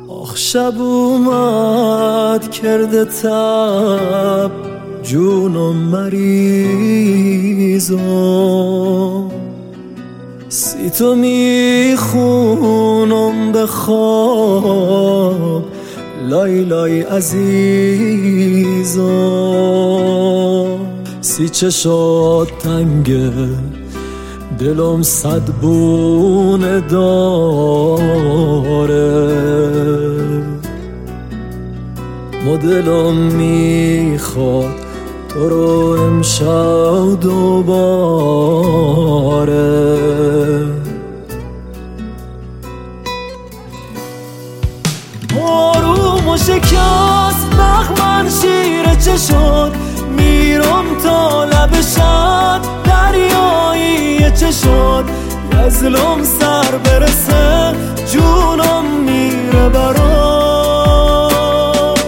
آخ شب اومد کرده تب جونم مریضم، سی تو میخونم به خواب لای لای عزیزم. سی چشات تنگه دلم صد بونه داره، دلم میخواد تو رو امشب دوباره. آروم و شکست بخمن شیر چشات، میرم تا لب شد دریایی چشات. یزلم سر برسه جونم میره برات.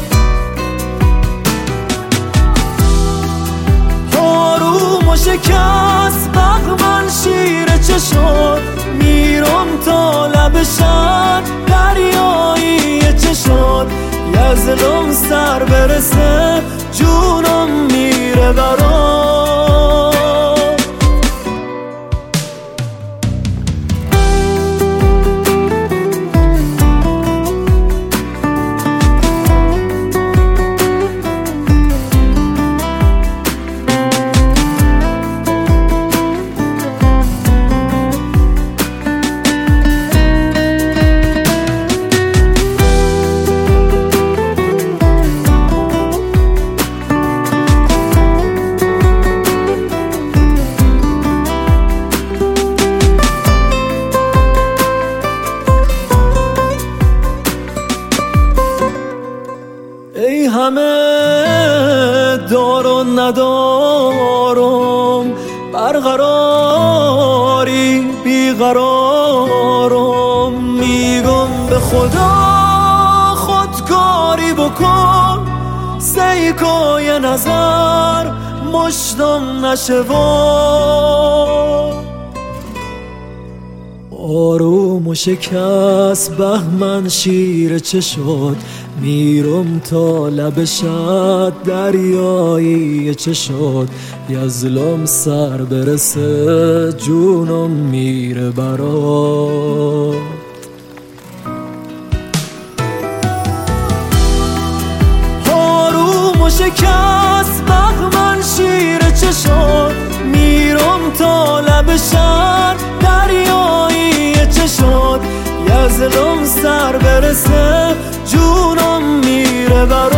آروم و شکست بخمن شیر چشات، میرم تا لب شد دریایی چشات. یزلم سر برسه جونم میره برات. ای همه دار و ندارم، برقراری بیقرارم. میگم به خدا خودکاری بکن، سیکای نظر مشتم نشه و آروم و شکست بهمن شیر چشات. میرم تا لب شد دریایی چشات. یزلم سر برسه جونم میره برات. آروم و شکست بهمن شیر چشات، میرم تا لب شد دریایی چشات. یزلم سر برسه جونم میره برات.